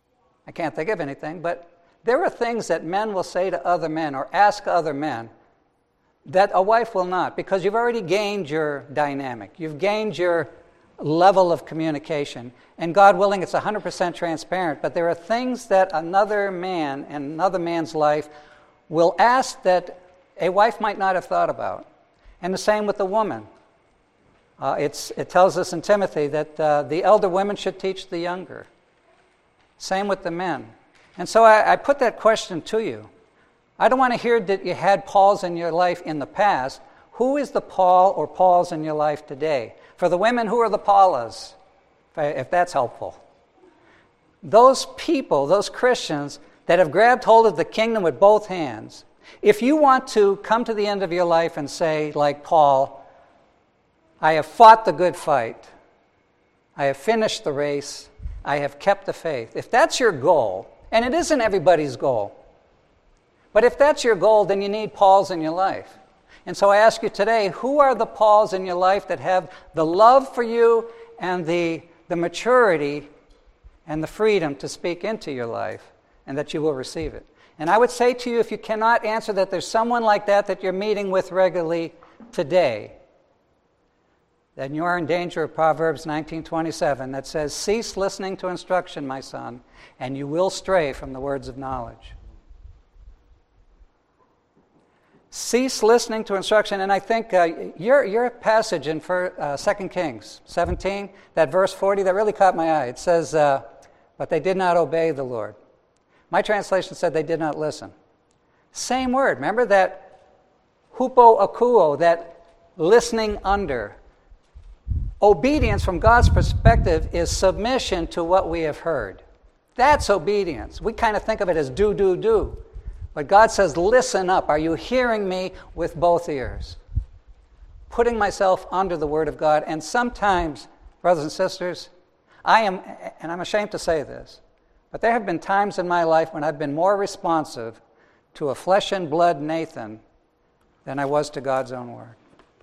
I can't think of anything, but there are things that men will say to other men or ask other men that a wife will not, because you've already gained your dynamic. You've gained your level of communication. And God willing, it's one hundred percent transparent, but there are things that another man in another man's life will ask that a wife might not have thought about. And the same with the woman. Uh, it's, it tells us in Timothy that uh, the elder women should teach the younger. Same with the men. And so I, I put that question to you. I don't want to hear that you had Pauls in your life in the past. Who is the Paul or Pauls in your life today? For the women, who are the Paulas? If, I, if that's helpful. Those people, those Christians that have grabbed hold of the kingdom with both hands. If you want to come to the end of your life and say, like Paul, I have fought the good fight. I have finished the race. I have kept the faith. If that's your goal, and it isn't everybody's goal, but if that's your goal, then you need Pauls in your life. And so I ask you today, who are the Pauls in your life that have the love for you and the, the maturity and the freedom to speak into your life, and that you will receive it? And I would say to you, if you cannot answer that there's someone like that that you're meeting with regularly today, then you are in danger of Proverbs nineteen twenty-seven that says, cease listening to instruction, my son, and you will stray from the words of knowledge. Cease listening to instruction. And I think uh, your, your passage in for, uh, Second Kings seventeen, that verse forty, that really caught my eye. It says, uh, but they did not obey the Lord. My translation said they did not listen. Same word. Remember that hupo akuo, that listening under. Obedience from God's perspective is submission to what we have heard. That's obedience. We kind of think of it as do, do, do. But God says, listen up. Are you hearing me with both ears? Putting myself under the Word of God. And sometimes, brothers and sisters, I am, and I'm ashamed to say this, but there have been times in my life when I've been more responsive to a flesh and blood Nathan than I was to God's own Word.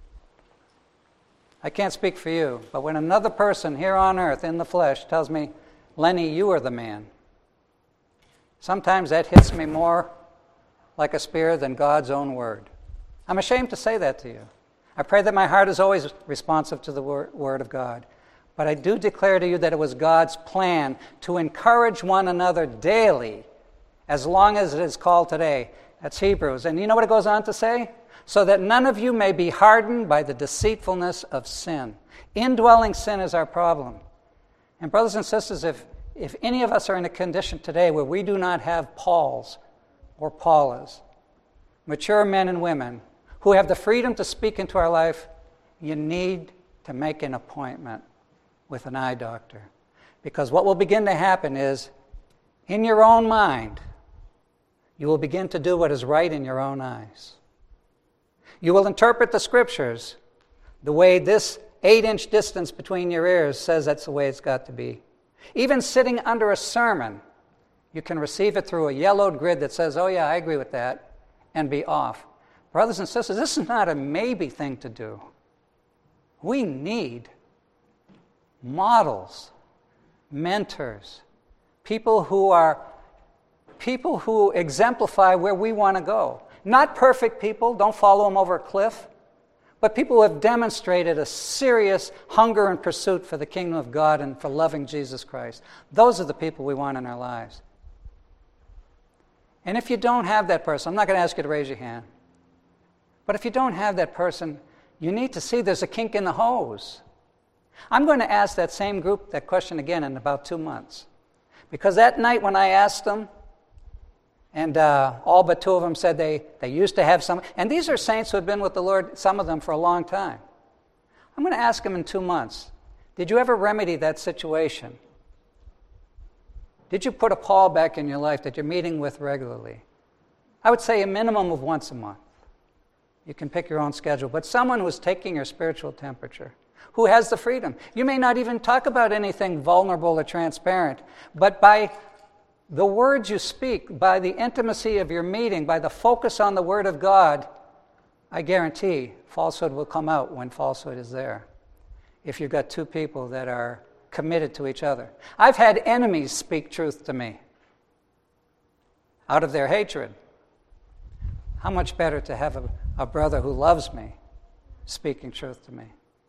I can't speak for you, but when another person here on earth in the flesh tells me, Lenny, you are the man, sometimes that hits me more like a spear than God's own word. I'm ashamed to say that to you. I pray that my heart is always responsive to the word of God. But I do declare to you that it was God's plan to encourage one another daily, as long as it is called today. That's Hebrews. And you know what it goes on to say? So that none of you may be hardened by the deceitfulness of sin. Indwelling sin is our problem. And brothers and sisters, if, if any of us are in a condition today where we do not have Pauls or Paulas, mature men and women who have the freedom to speak into our life, you need to make an appointment with an eye doctor. Because what will begin to happen is, in your own mind, you will begin to do what is right in your own eyes. You will interpret the Scriptures the way this eight-inch distance between your ears says that's the way it's got to be. Even sitting under a sermon, you can receive it through a yellowed grid that says, oh yeah, I agree with that, and be off. Brothers and sisters, this is not a maybe thing to do. We need models, mentors, people who are people who exemplify where we want to go. Not perfect people, don't follow them over a cliff, but people who have demonstrated a serious hunger and pursuit for the kingdom of God and for loving Jesus Christ. Those are the people we want in our lives. And if you don't have that person, I'm not going to ask you to raise your hand, but if you don't have that person, you need to see there's a kink in the hose. I'm going to ask that same group that question again in about two months. Because that night when I asked them, and uh, all but two of them said they, they used to have some. And these are saints who have been with the Lord, some of them, for a long time. I'm going to ask them in two months, did you ever remedy that situation? Did you put a Paul back in your life that you're meeting with regularly? I would say a minimum of once a month. You can pick your own schedule. But someone who's taking your spiritual temperature, who has the freedom. You may not even talk about anything vulnerable or transparent, but by the words you speak, by the intimacy of your meeting, by the focus on the Word of God, I guarantee falsehood will come out when falsehood is there. If you've got two people that are committed to each other. I've had enemies speak truth to me. out of their hatred. How much better to have a, a brother who loves me speaking truth to me.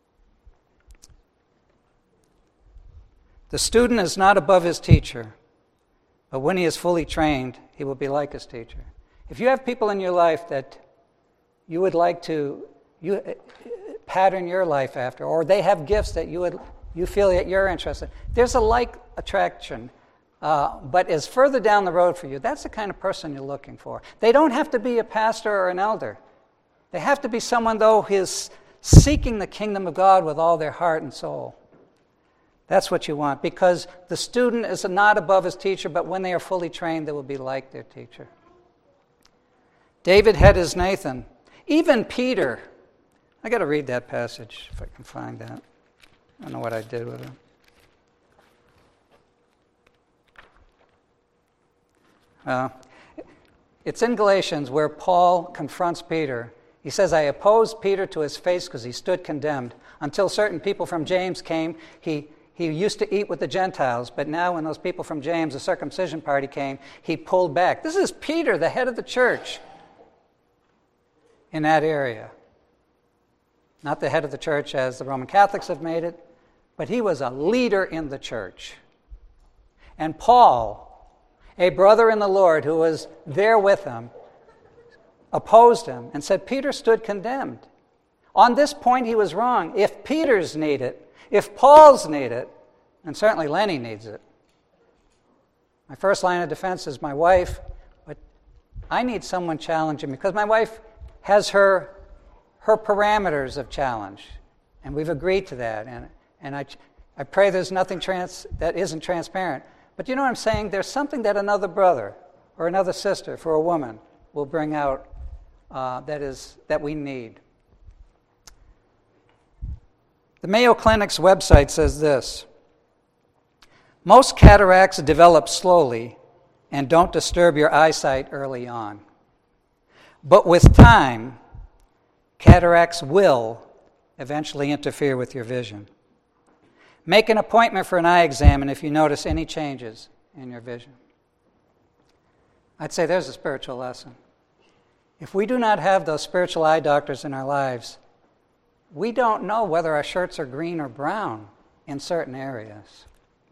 The student is not above his teacher, but when he is fully trained, he will be like his teacher. If you have people in your life that you would like to you pattern your life after, or they have gifts that you would you feel that you're interested in, there's a like attraction. Uh, but as further down the road for you, that's the kind of person you're looking for. They don't have to be a pastor or an elder. They have to be someone, though, who is seeking the kingdom of God with all their heart and soul. That's what you want, because the student is not above his teacher, but when they are fully trained, they will be like their teacher. David had his Nathan. Even Peter. I got to read that passage if I can find that. I don't know what I did with it. Uh, it's in Galatians where Paul confronts Peter. He says, I opposed Peter to his face because he stood condemned. Until certain people from James came, he, he used to eat with the Gentiles, but now when those people from James, the circumcision party, came, he pulled back. This is Peter, the head of the church in that area. Not the head of the church as the Roman Catholics have made it, but he was a leader in the church. And Paul, a brother in the Lord who was there with him, opposed him and said Peter stood condemned. On this point, he was wrong. If Peter's need it, if Paul's need it, then certainly Lenny needs it. My first line of defense is my wife, but I need someone challenging me because my wife has her her parameters of challenge, and we've agreed to that. And and I I pray there's nothing trans, that isn't transparent. But you know what I'm saying? There's something that another brother or another sister for a woman will bring out uh, that is that we need. The Mayo Clinic's website says this: most cataracts develop slowly and don't disturb your eyesight early on. But with time, cataracts will eventually interfere with your vision. Make an appointment for an eye exam, and if you notice any changes in your vision. I'd say there's a spiritual lesson. If we do not have those spiritual eye doctors in our lives, we don't know whether our shirts are green or brown in certain areas.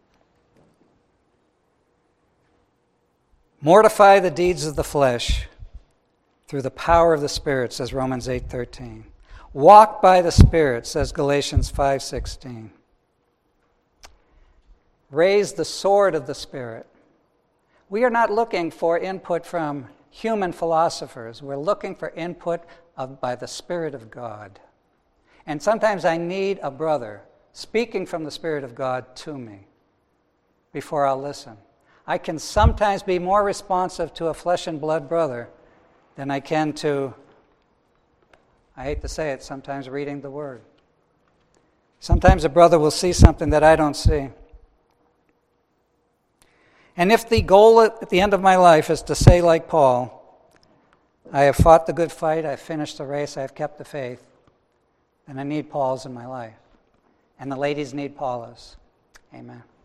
Mortify the deeds of the flesh through the power of the Spirit, says Romans eight thirteen. Walk by the Spirit, says Galatians five sixteen. Raise the sword of the Spirit. We are not looking for input from human philosophers. We're looking for input of, by the Spirit of God. And sometimes I need a brother speaking from the Spirit of God to me before I'll listen. I can sometimes be more responsive to a flesh and blood brother than I can to, I hate to say it, sometimes reading the Word. Sometimes a brother will see something that I don't see. And if the goal at the end of my life is to say like Paul, I have fought the good fight, I have finished the race, I have kept the faith, then I need Paul's in my life. And the ladies need Paula's. Amen.